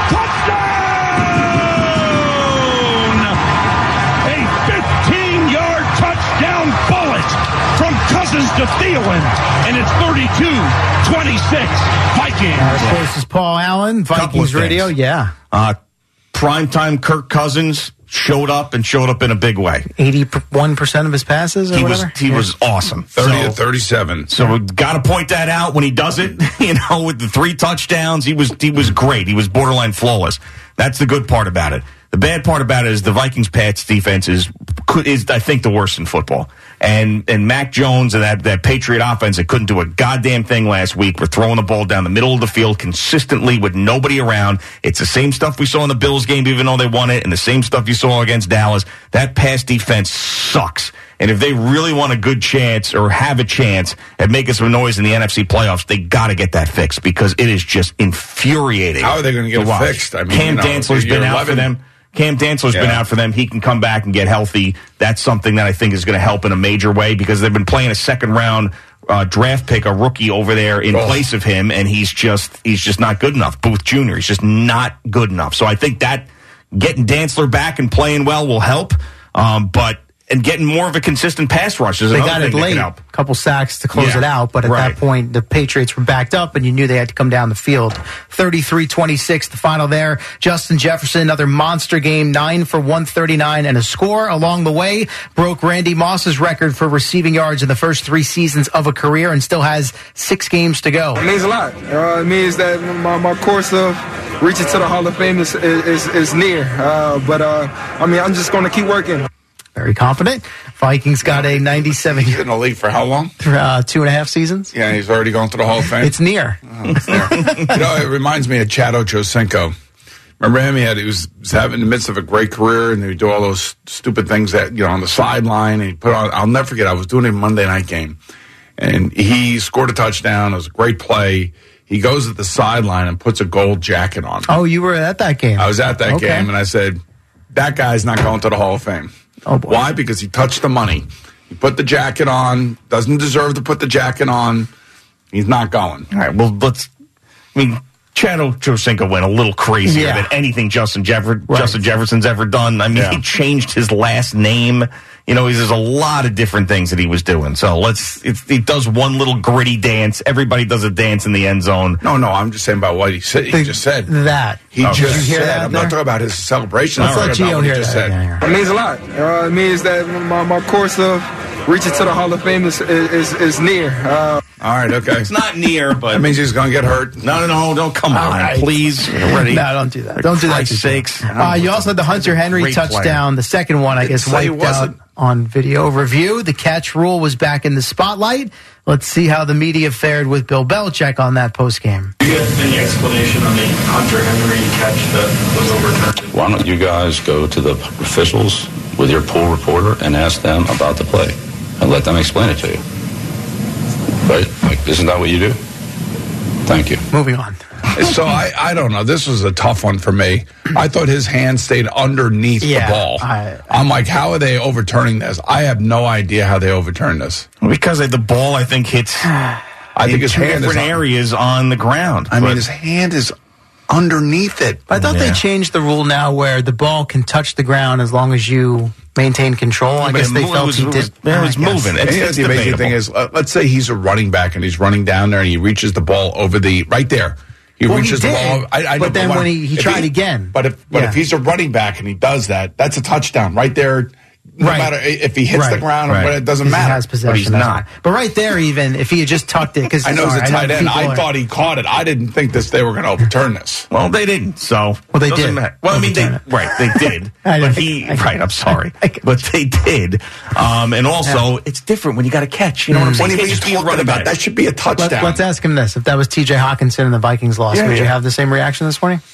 Touchdown! A fifteen-yard touchdown bullet from Cousins to Thielen. And it's thirty-two twenty-six. Vikings. Uh, of course, is Paul Allen, Vikings Radio. Yeah. Uh, primetime Kirk Cousins showed up and showed up in a big way. eighty-one percent of his passes or he whatever? Was, he yeah. was awesome. thirty so, to thirty-seven. So we've got to point that out when he does it. You know, with the three touchdowns, he was he was great. He was borderline flawless. That's the good part about it. The bad part about it is the Vikings' Pats defense is, is I think, the worst in football. And and Mac Jones and that, that Patriot offense that couldn't do a goddamn thing last week. We're throwing the ball down the middle of the field consistently with nobody around. It's the same stuff we saw in the Bills game, even though they won it, and the same stuff you saw against Dallas. That pass defense sucks. And if they really want a good chance or have a chance at making some noise in the N F C playoffs, they got to get that fixed because it is just infuriating. How are they going to get it fixed? I mean, Cam you know, Dantzler's been out for them. Cam Dantzler's yeah. been out for them. He can come back and get healthy. That's something that I think is going to help in a major way because they've been playing a second round uh, draft pick, a rookie over there in oh. place of him, and he's just he's just not good enough. Booth Junior He's just not good enough. So I think that getting Dantzler back and playing well will help. Um, but and getting more of a consistent pass rush is they another got thing it late, a couple sacks to close yeah, it out, but at right. that point the Patriots were backed up and you knew they had to come down the field. thirty-three twenty-six the final there. Justin Jefferson, another monster game, nine for one thirty-nine and a score. Along the way, broke Randy Moss's record for receiving yards in the first three seasons of a career and still has six games to go. It means a lot. Uh, it means that my, my course of reaching to the Hall of Fame is, is, is near. Uh, but, uh, I mean, I'm just going to keep working. Very confident. Vikings got a ninety-seven. He's in the league for how long? Uh, two and a half seasons. Yeah, he's already going to the Hall of Fame. It's near. Oh, it's near. You know, it reminds me of Chad Ochocinco. Remember him? He had he was, was having in the midst of a great career, and he would do all those stupid things that you know on the sideline. And he put on. I'll never forget. I was doing a Monday night game, and he scored a touchdown. It was a great play. He goes at the sideline and puts a gold jacket on. Oh, you were at that game. I was at that okay. game, and I said, "That guy's not going to the Hall of Fame." Oh, boy. Why? Because he touched the money. He put the jacket on. Doesn't deserve to put the jacket on. He's not going. All right. Well, let's. I mean, Chad Ochocinco went a little crazier yeah. than anything Justin Jeffer- right. Justin Jefferson's ever done. I mean, yeah. he changed his last name. You know, there's a lot of different things that he was doing. So let's. It, he does one little gritty dance. Everybody does a dance in the end zone. No, no. I'm just saying about what he said. He the, just said that. He oh, just did you hear said. that I'm there? not talking about his celebration. Let's let Gio hear that. Said. Yeah, yeah. It means a lot. Uh, it means that my, my course of reaching to the Hall of Fame is is, is near. Uh, All right, okay. It's not near, but that means he's going to get hurt. No, no, no, don't come on, right. please. Ready? No, don't do that. Don't do that. For sakes. Uh, you also had the Hunter Henry Great touchdown. player. The second one, I guess, wiped out on video review. The catch rule was back in the spotlight. Let's see how the media fared with Bill Belichick on that postgame. Do you have any explanation on the Hunter Henry catch that was overturned? Why don't you guys go to the officials with your pool reporter and ask them about the play and let them explain it to you? Right? Like, isn't that what you do? Thank you. Moving on. So I, I don't know. This was a tough one for me. I thought his hand stayed underneath yeah, the ball. I, I'm like, how are they overturning this? I have no idea how they overturned this. Because the ball, I think, hits I think his two hand different is on, areas on the ground. I but, mean, his hand is underneath it. I thought Yeah. they changed the rule now where the ball can touch the ground as long as you maintain control. I But guess it they mo- it felt was- he it did. was- yeah, it was I guess. moving. And It's- you know, it's the amazing debatable. thing is, uh, let's say he's a running back and he's running down there and he reaches the ball over the right there. He Well, he reaches the did, ball. I, I know, but then what- when he- he if tried again. But if but Yeah. if he's a running back and he does that, that's a touchdown right there. No Right. matter if he hits the Right. ground, Right. but it doesn't He matter. has possession. But he's that's not. right. But right there, even if he had just tucked it, because I know sorry, as a tight end, people I are- thought he caught it. I didn't think this. They were going to overturn this. Well, they didn't. So Well, they doesn't did matter. Well, I mean, they overturn it. right, they did. I know. but he, I- right. I'm sorry, I- but they did. Um, and also, it's different when you got to catch. You know what I'm saying? When You he can't was just be a talking running about back. that, should be a touchdown. Let, let's ask him this: if that was T J Hawkinson and the Vikings lost, Yeah, would you yeah. have the same reaction this morning?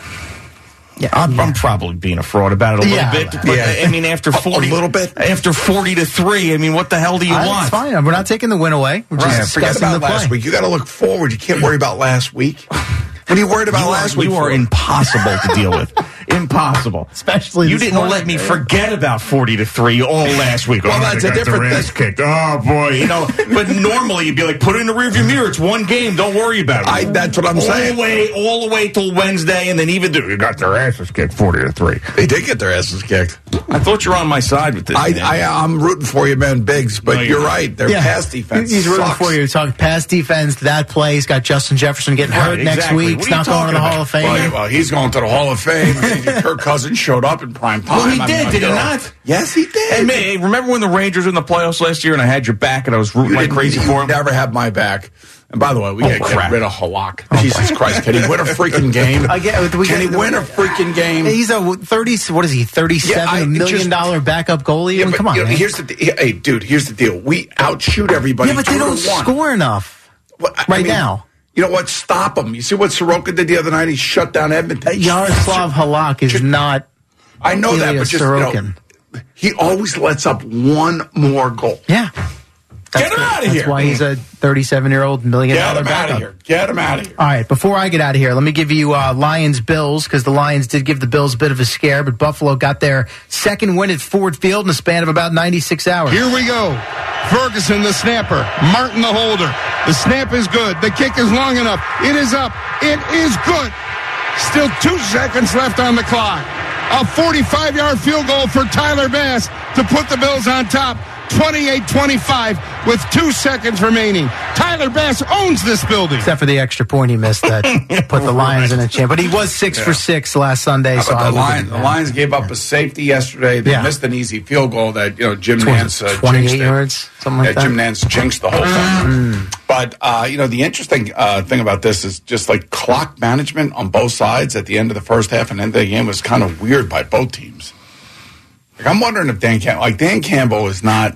Yeah, I'm, I'm probably being a fraud about it a little Yeah. bit. But, Yeah. I mean, after forty, a little bit. after forty to three. I mean, what the hell do you Uh, want? It's fine. We're not taking the win away. We're Yeah, just forget discussing about the last play. week. You got to look forward. You can't worry about last week. What are you worried about You are, last week? you are for? impossible to deal with. Impossible. Especially you this didn't morning. let me forget about forty to three all last week. Well, Oh, that's they a got different their ass thing. kicked. Oh boy, you know. But normally you'd be like, put it in the rearview mirror. It's one game. Don't worry about it. I, that's what I'm all saying. the way, all the way till Wednesday, and then even do you got their asses kicked forty to three. They did get their asses kicked. I thought you were on my side with this. I, man. I, I'm rooting for you, man, Biggs. But No, you're you're right. Their Yeah. pass defense He's rooting sucks. for you. Talking pass defense. That play. He's got Justin Jefferson getting Right, hurt next exactly. week. What He's are you not going to the talking Hall of Fame. Well, yeah, well, he's going to the Hall of Fame. Kirk Cousins showed up in prime time. Well, he I did, mean, did he you know. not? Yes, he did. Hey, man, hey, remember when the Rangers were in the playoffs last year and I had your back and I was rooting You like didn't- crazy you for him? never have my back. And by the way, we Oh, got to crap. get rid of Halak. Jesus Christ. Can he win a freaking game? I get, we Can he get- win a freaking game? He's a thirty. What is he? Thirty-seven Yeah, I- million just- dollar backup goalie. Yeah, I mean, but, come on, you know, man. here's the de- hey, dude. Here's the deal. We outshoot everybody. Yeah, but they two to don't one. score enough Well, I right mean, now. You know what? Stop him. You see what Soroka did the other night? He shut down Edmonton. Yaroslav Halak is Just- not. I know that, Ilya but just you know, Sorokin. he always lets up one more goal. Yeah. Get That's him the- out of That's here. why he's a thirty-seven-year-old million Get dollar him out backup. of here. Get him out of here. All right, before I get out of here, let me give you uh, Lions-Bills, because the Lions did give the Bills a bit of a scare, but Buffalo got their second win at Ford Field in a span of about ninety-six hours. Here we go. Ferguson, the snapper. Martin, the holder. The snap is good. The kick is long enough. It is up. It is good. Still two seconds left on the clock. A forty-five-yard field goal for Tyler Bass to put the Bills on top. twenty-eight twenty-five with two seconds remaining. Tyler Bass owns this building. Except for the extra point he missed that put the Lions in a chance. But he was six Yeah. for six last Sunday. How so about I the, wouldn't- Lions, the Lions gave up a safety yesterday. They Yeah. missed an easy field goal that you know Jim What Nance was it, uh, twenty-eight jinxed it. yards, something like yeah, Jim that? Nance jinxed the whole thing. But uh, you know the interesting uh, thing about this is just like clock management on both sides at the end of the first half and end of the game was kind of weird by both teams. Like I'm wondering if Dan Campbell, like Dan Campbell, is not.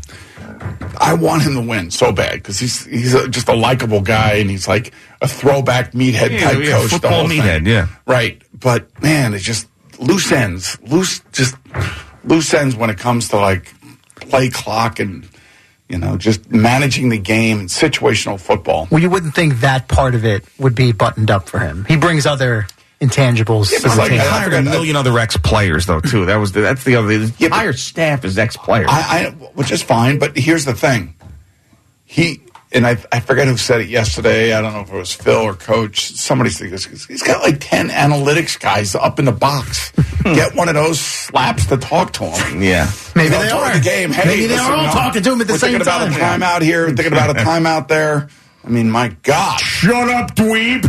I want him to win so bad because he's he's a, just a likable guy and he's like a throwback meathead Yeah, type yeah, coach. the football whole thing. meathead, yeah. Right. But man, it's just loose ends, loose just loose ends when it comes to like play clock and you know just managing the game and situational football. Well, you wouldn't think that part of it would be buttoned up for him. He brings other intangibles Yeah, to but the like, table. I hired a million other ex-players, though, too. That was the, that's the other. The Yeah, but- entire staff is ex-players. I, I which is fine, but here's the thing. He and I I forget who said it yesterday. I don't know if it was Phil or Coach. Somebody said this. He's got like ten analytics guys up in the box. Get one of those slaps to talk to him. yeah. Maybe You know, they during are. the game. Hey, Maybe they listen, are all you know, talking to him at the we're same thinking time. about a timeout here. Thinking about a timeout there. I mean, my God. Shut up, dweeb.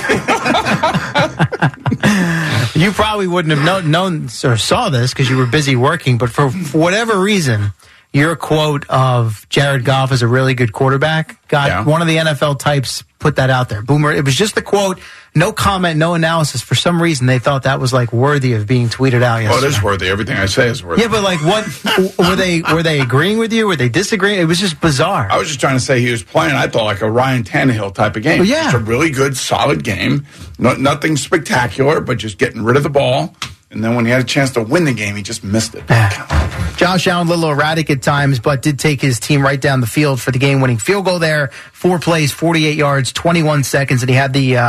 You probably wouldn't have known, known or saw this because you were busy working, but for, for whatever reason, your quote of Jared Goff is a really good quarterback got Yeah. one of the N F L types put that out there. Boomer, it was just the quote, no comment, no analysis. For some reason, they thought that was like worthy of being tweeted out yesterday. Oh, it is worthy. Everything I say is worthy. Yeah, but like, what were they? Were they agreeing with you? Were they disagreeing? It was just bizarre. I was just trying to say he was playing, I thought, like a Ryan Tannehill type of game. Well, yeah. Just a really good, solid game. No, nothing spectacular, but just getting rid of the ball. And then when he had a chance to win the game, he just missed it. Josh Allen, a little erratic at times, but did take his team right down the field for the game-winning field goal there. Four plays, forty-eight yards, twenty-one seconds, and he had the uh,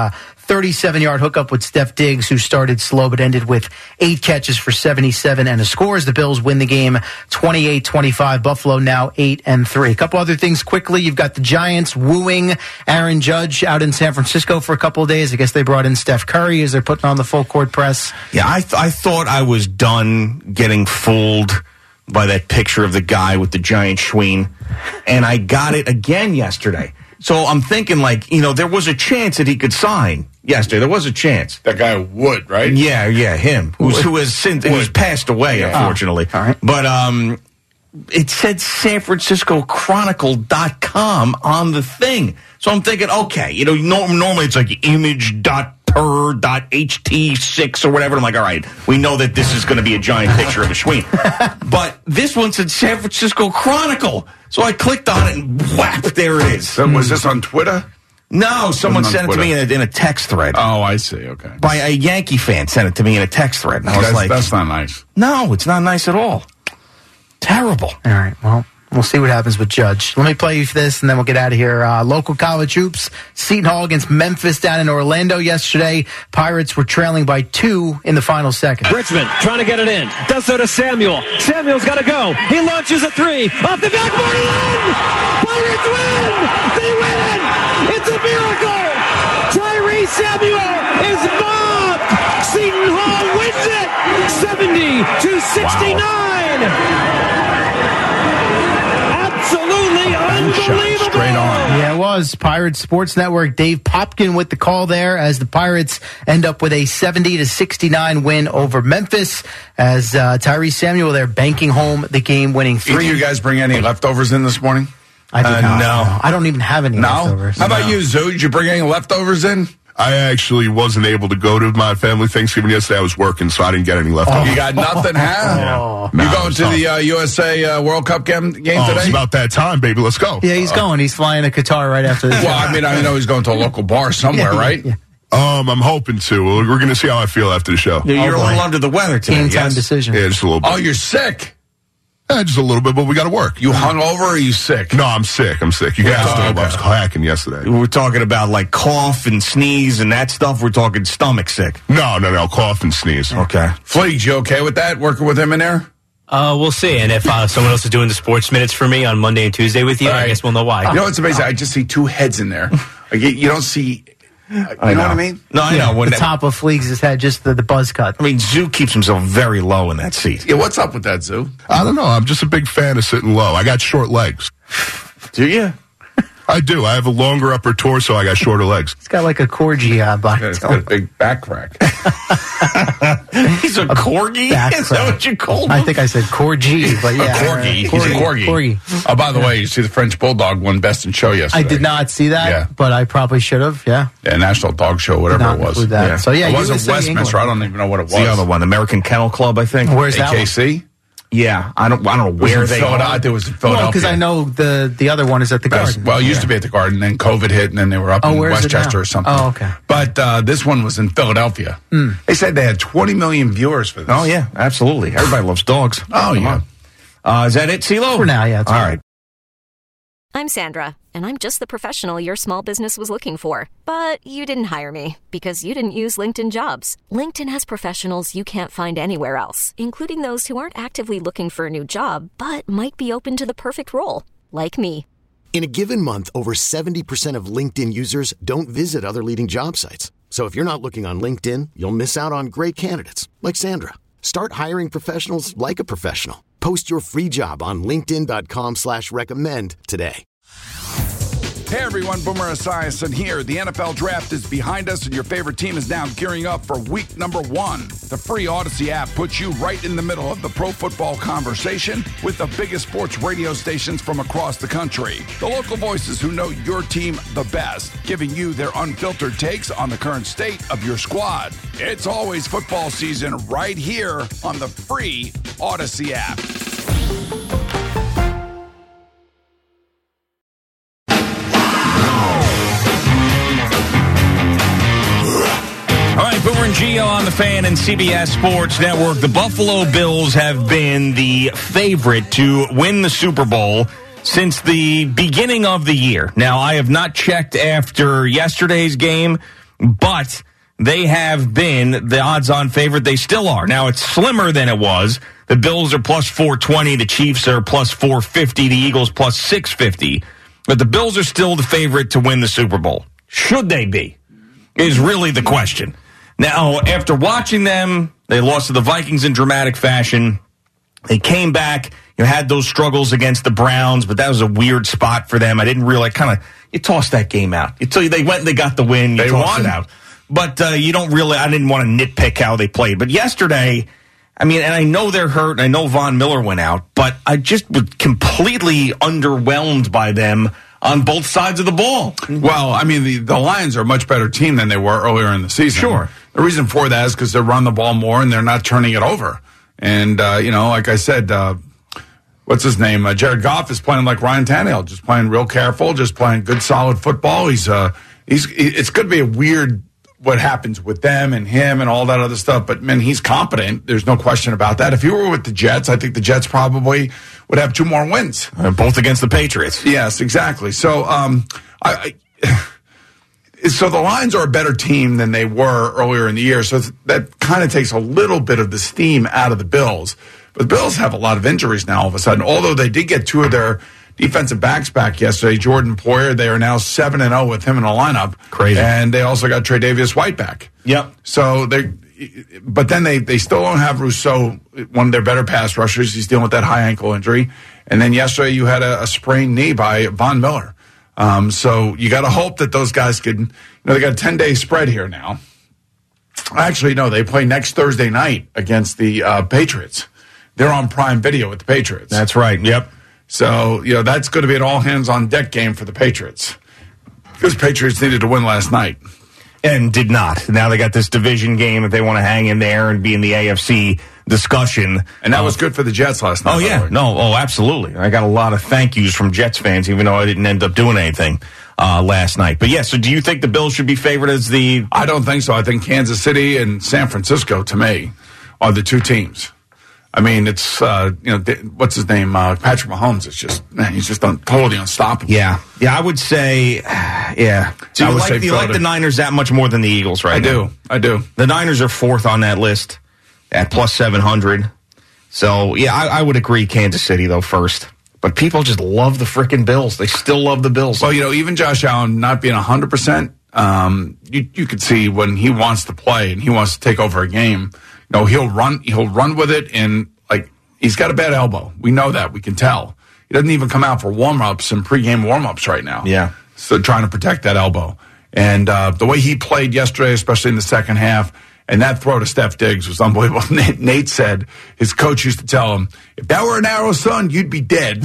thirty-seven-yard hookup with Steph Diggs, who started slow but ended with eight catches for seventy-seven and a score as the Bills win the game twenty-eight twenty-five. Buffalo now eight and three. A couple other things quickly. You've got the Giants wooing Aaron Judge out in San Francisco for a couple of days. I guess they brought in Steph Curry as they're putting on the full court press. Yeah, I, th- I thought I was done getting fooled by that picture of the guy with the giant schween, and I got it again yesterday. So I'm thinking, like, you know, there was a chance that he could sign yesterday. There was a chance. That guy Wood, right? Yeah, yeah, him, who's, who has since who's passed away, yeah. unfortunately. Oh, all right. But um, it said San Francisco Chronicle dot com on the thing. So I'm thinking, okay, you know, norm- normally it's like image dot per dot H T six or whatever. I'm like, all right, we know that this is going to be a giant picture of a schween. But this one said San Francisco Chronicle. So I clicked on it and whap, there it is. So was this on Twitter? No, someone sent it to me in a, in a text thread. Oh, I see, okay. By a Yankee fan sent it to me in a text thread. And I was that's, like, that's not nice. No, it's not nice at all. Terrible. All right, well, we'll see what happens with Judge. Let me play you this, and then we'll get out of here. Uh, local college hoops, Seton Hall against Memphis down in Orlando yesterday. Pirates were trailing by two in the final second. Richmond trying to get it in. Does so to Samuel. Samuel's got to go. He launches a three. Off the backboard and in! Pirates win! They win! It's a miracle! Tyree Samuel is mobbed! Seton Hall wins it! seventy to sixty-nine! Wow. Absolutely unbelievable. Straight on. Yeah, it was. Pirates Sports Network, Dave Popkin with the call there as the Pirates end up with a seventy to sixty-nine win over Memphis as uh, Tyrese Samuel there banking home the game-winning three. Either you guys bring any leftovers in this morning? I did uh, not. No. I don't even have any no? leftovers. How about no. you, Zoo? Did you bring any leftovers in? I actually wasn't able to go to my family Thanksgiving yesterday. I was working, so I didn't get any leftovers. Oh. You got nothing, huh? Oh. You No, going to the uh, U S A uh, World Cup game, game oh, today? It's about that time, baby. Let's go. Yeah, he's uh, going. He's flying to Qatar right after this. Well, I mean, I know he's going to a local bar somewhere, yeah, right? Yeah. Um, I'm hoping to. We're going to see how I feel after the show. Yeah, you're oh, a little under the weather today. Game time yes? decision. Yeah, just a little bit. Oh, you're sick? Yeah, just a little bit, but we got to work. You hung over or are you sick? No, I'm sick. I'm sick. You guys Yeah, know okay. I was hacking yesterday. We're talking about like cough and sneeze and that stuff. We're talking stomach sick. No, no, no. Cough and sneeze. Okay. Fleegs, you okay with that? Working with him in there? Uh, we'll see. And if uh, someone else is doing the sports minutes for me on Monday and Tuesday with you, Right. I guess we'll know why. You know what's amazing? I just see two heads in there. Like, you, you don't see... You know. know what I mean? No, I know. When the top of Fleegs' head, just the, the buzz cut. I mean, Zoo keeps himself very low in that seat. Yeah, what's up with that, Zoo? I don't know. I'm just a big fan of sitting low. I got short legs. Do you? I do. I have a longer upper torso. I got shorter legs. He's got like a corgi uh, body. Yeah, it's got a big back crack. He's a corgi? back Is that crack. what you called him? I think I said corgi, but yeah. A corgi. He's a corgi. Corgi. Oh, by the way, you see the French Bulldog won Best in Show yesterday. I did not see that, Yeah. but I probably should have, yeah. Yeah, National Dog Show, Did whatever not it was. include that. Yeah. So, yeah, it wasn't U S A Westminster. England. I don't even know what it was. It's the other one, American Kennel Club, I think. Where's that A K C? Yeah, I don't. I don't know Was where in they Philadelphia. are. There was in Well, Philadelphia. because I know the, the other one is at the Best- Garden. well, it used Yeah. to be at the Garden, then COVID hit, and then they were up Oh, in where is it Westchester now? or something. Oh, okay. But uh, this one was in Philadelphia. Mm. They said they had twenty million viewers for this. Oh yeah, absolutely. Everybody loves dogs. Oh, Come yeah. on. Uh, is that it, CeeLo? For now, yeah. It's All fine. right. I'm Sandra, and I'm just the professional your small business was looking for. But you didn't hire me because you didn't use LinkedIn Jobs. LinkedIn has professionals you can't find anywhere else, including those who aren't actively looking for a new job, but might be open to the perfect role, like me. In a given month, over seventy percent of LinkedIn users don't visit other leading job sites. So if you're not looking on LinkedIn, you'll miss out on great candidates like Sandra. Start hiring professionals like a professional. Post your free job on linkedin.com slash recommend today. Hey everyone, Boomer Esiason here. The N F L Draft is behind us and your favorite team is now gearing up for week number one. The free Odyssey app puts you right in the middle of the pro football conversation with the biggest sports radio stations from across the country. The local voices who know your team the best, giving you their unfiltered takes on the current state of your squad. It's always football season right here on the free Odyssey app. All right, Boomer and Gio on the Fan and C B S Sports Network. The Buffalo Bills have been the favorite to win the Super Bowl since the beginning of the year. Now, I have not checked after yesterday's game but they have been the odds-on favorite. They still are. Now, it's slimmer than it was. The Bills are plus four twenty. The Chiefs are plus four fifty. The Eagles plus six fifty. But the Bills are still the favorite to win the Super Bowl. Should they be? Is really the question. Now, after watching them, they lost to the Vikings in dramatic fashion. They came back, you know, had those struggles against the Browns, but that was a weird spot for them. I didn't really kind of, you tossed that game out. You tell you they went and they got the win, you they tossed won. it out. But uh, you don't really, I didn't want to nitpick how they played. But yesterday, I mean, and I know they're hurt, and I know Von Miller went out, but I just was completely underwhelmed by them on both sides of the ball. Well, I mean, the, the Lions are a much better team than they were earlier in the season. Sure. The reason for that is because they run the ball more and they're not turning it over. And, uh, you know, like I said, uh, what's his name? Uh, Jared Goff is playing like Ryan Tannehill, just playing real careful, just playing good, solid football. He's, uh, he's, it's going to be a weird what happens with them and him and all that other stuff. But, man, he's competent. There's no question about that. If he were with the Jets, I think the Jets probably would have two more wins. Uh, both against the Patriots. Yes, exactly. So, um, I, I, so the Lions are a better team than they were earlier in the year. So that kind of takes a little bit of the steam out of the Bills. But the Bills have a lot of injuries now all of a sudden. Although they did get two of their defensive backs back yesterday, Jordan Poyer, they are now seven and oh with him in the lineup. Crazy. And they also got Tre'Davious White back. Yep. So they, but then they, they still don't have Rousseau, one of their better pass rushers. He's dealing with that high ankle injury. And then yesterday you had a, a sprained knee by Von Miller. Um, so you got to hope that those guys could, you know, they got a ten-day spread here now. Actually, no, they play next Thursday night against the uh, Patriots. They're on Prime Video with the Patriots. That's right. Yep. So, you know, that's going to be an all-hands-on-deck game for the Patriots. Because Patriots needed to win last night. And did not. Now they got this division game if they want to hang in there and be in the A F C discussion. And that uh, was good for the Jets last night. Oh, yeah. No, oh, absolutely. I got a lot of thank yous from Jets fans, even though I didn't end up doing anything uh, last night. But, yeah, so do you think the Bills should be favored as the... I don't think so. I think Kansas City and San Francisco, to me, are the two teams. I mean, it's, uh, you know, what's his name? Uh, Patrick Mahomes is just, man, he's just un- totally unstoppable. Yeah. Yeah, I would say, yeah. Do you, like, do you like the Niners that much more than the Eagles right I now? I do. I do. The Niners are fourth on that list at plus seven hundred. So, yeah, I, I would agree Kansas City, though, first. But people just love the freaking Bills. They still love the Bills. Well, you know, even Josh Allen not being one hundred percent, um, you, you could see when he wants to play and he wants to take over a game, you know, he'll run, he'll run with it, and like he's got a bad elbow. We know that. We can tell. He doesn't even come out for warm-ups and pregame warm-ups right now. Yeah. So trying to protect that elbow. And uh, the way he played yesterday, especially in the second half, and that throw to Steph Diggs was unbelievable. Nate, Nate said his coach used to tell him, if that were an arrow, son, you'd be dead.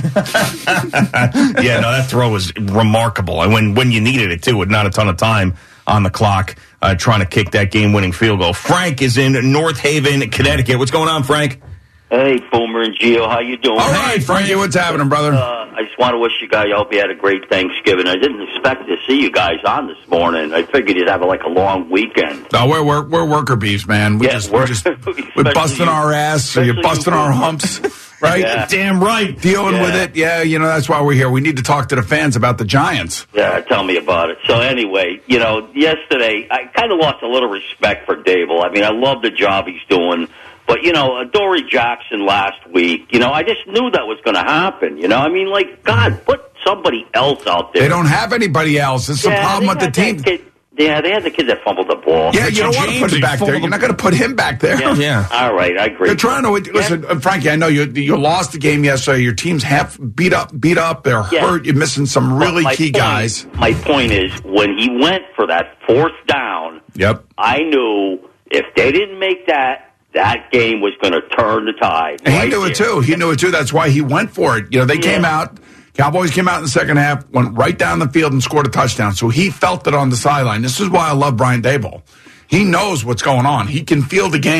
Yeah, no, that throw was remarkable. And when, when you needed it, too, with not a ton of time on the clock, uh, trying to kick that game-winning field goal. Frank is in North Haven, Connecticut. What's going on, Frank? Hey, Boomer and Gio, how you doing? All right, Frankie, what's happening, brother? Uh, I just want to wish you guys, I hope you had a great Thanksgiving. I didn't expect to see you guys on this morning. I figured you'd have like a long weekend. No, we're we're, we're worker bees, man. We yeah, just we're, we're just we're busting you, our ass, so you're busting you, our humps, right? Yeah. Damn right. Dealing yeah. with it, yeah. You know that's why we're here. We need to talk to the fans about the Giants. Yeah, tell me about it. So anyway, you know, yesterday I kind of lost a little respect for Dable. I mean, I love the job he's doing. But, you know, Dory Jackson last week, you know, I just knew that was going to happen. You know, I mean, like, God, put somebody else out there. They don't have anybody else. It's yeah, the problem with the team. Kid, yeah, they had the kid that fumbled the ball. Yeah, you don't want to put him back there. You're not going to put him back there. Yeah. yeah. All right, I agree. They're trying to listen, yeah. Frankie. I know you you lost the game yesterday. Your team's half beat up, beat up. They're yeah. hurt. You're missing some really key point, guys. My point is, when he went for that fourth down, yep, I knew if they didn't make that, that game was going to turn the tide. And right he knew it there. too. He knew it too. That's why he went for it. You know, they yeah. came out. Cowboys came out in the second half, went right down the field and scored a touchdown. So he felt it on the sideline. This is why I love Brian Daboll. He knows what's going on. He can feel the game.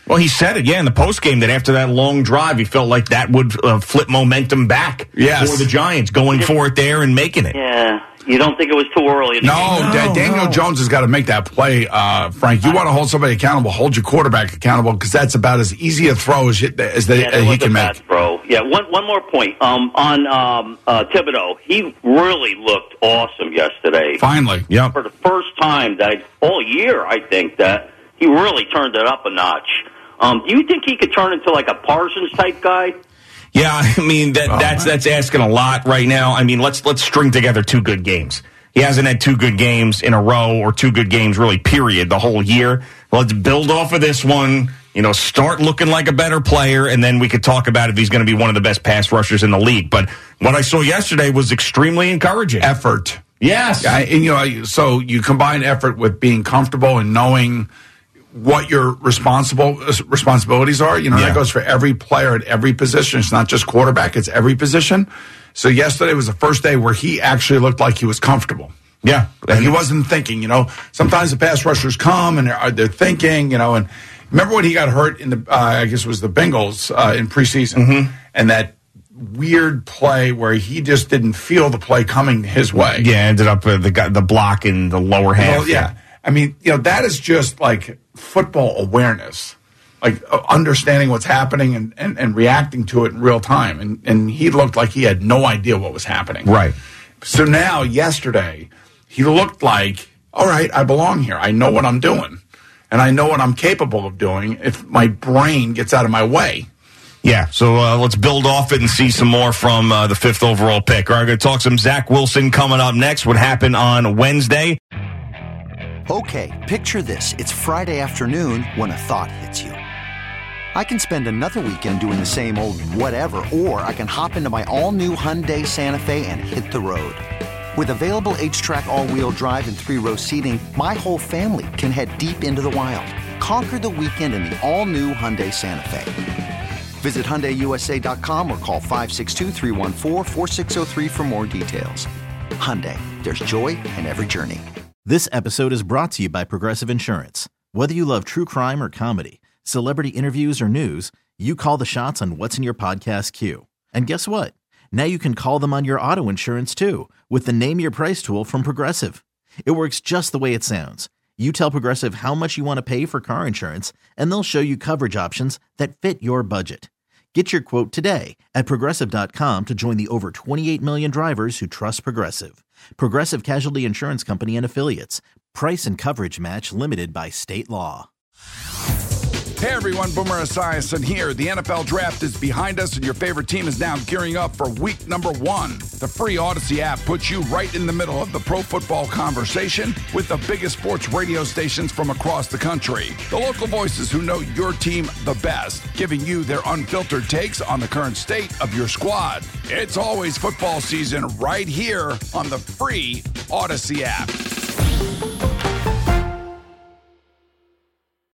Well, he said it, yeah, in the postgame that after that long drive, he felt like that would uh, flip momentum back Yes. for the Giants, going for it there and making it. Yeah. You don't think it was too early? No, no, Da- Daniel no. Jones has got to make that play, uh, Frank. You want to hold somebody accountable, hold your quarterback accountable, because that's about as easy a throw as, as they, Yeah, uh, that he was can a make. bad throw. Yeah, one one more point. Um, on um, uh, Thibodeau, he really looked awesome yesterday. Finally, yeah. For the first time that I, all year, I think that he really turned it up a notch. Um, do you think he could turn into like a Parsons type guy? Yeah, I mean that Oh, that's man. that's asking a lot right now. I mean, let's let's string together two good games. He hasn't had two good games in a row or two good games really, period, the whole year. Let's build off of this one, you know, start looking like a better player, and then we could talk about if he's going to be one of the best pass rushers in the league. But what I saw yesterday was extremely encouraging. Effort. Yes. Yeah, and, you know, so you combine effort with being comfortable and knowing what your responsible responsibilities are. You know, Yeah. that goes for every player at every position. It's not just quarterback, it's every position. So yesterday was the first day where he actually looked like he was comfortable. Yeah. Like he wasn't thinking, you know. Sometimes the pass rushers come and they're, they're thinking, you know. And remember when he got hurt in the, uh, I guess it was the Bengals uh, in preseason, Mm-hmm. and that weird play where he just didn't feel the play coming his way. Yeah, ended up uh, the guy- the block in the lower half. Well, yeah. I mean, you know, that is just like football awareness, like uh, understanding what's happening and, and, and reacting to it in real time. And, and he looked like he had no idea what was happening. Right. So now, yesterday, he looked like, all right, I belong here. I know what I'm doing. And I know what I'm capable of doing if my brain gets out of my way. Yeah, so uh, let's build off it and see some more from uh, the fifth overall pick. All right, going to talk some Zach Wilson coming up next. What happened on Wednesday? Okay, picture this. It's Friday afternoon when a thought hits you. I can spend another weekend doing the same old whatever, or I can hop into my all-new Hyundai Santa Fe and hit the road. With available H-Track all-wheel drive and three-row seating, my whole family can head deep into the wild. Conquer the weekend in the all-new Hyundai Santa Fe. Visit Hyundai U S A dot com or call five six two, three one four, four six zero three for more details. Hyundai, there's joy in every journey. This episode is brought to you by Progressive Insurance. Whether you love true crime or comedy, celebrity interviews or news, you call the shots on what's in your podcast queue. And guess what? Now you can call them on your auto insurance too with the Name Your Price tool from Progressive. It works just the way it sounds. You tell Progressive how much you want to pay for car insurance, and they'll show you coverage options that fit your budget. Get your quote today at Progressive dot com to join the over twenty-eight million drivers who trust Progressive. Progressive Casualty Insurance Company and Affiliates. Price and coverage match limited by state law. Hey everyone, Boomer Esiason here. The N F L Draft is behind us and your favorite team is now gearing up for week number one. The free Odyssey app puts you right in the middle of the pro football conversation with the biggest sports radio stations from across the country. The local voices who know your team the best, giving you their unfiltered takes on the current state of your squad. It's always football season right here on the free Odyssey app.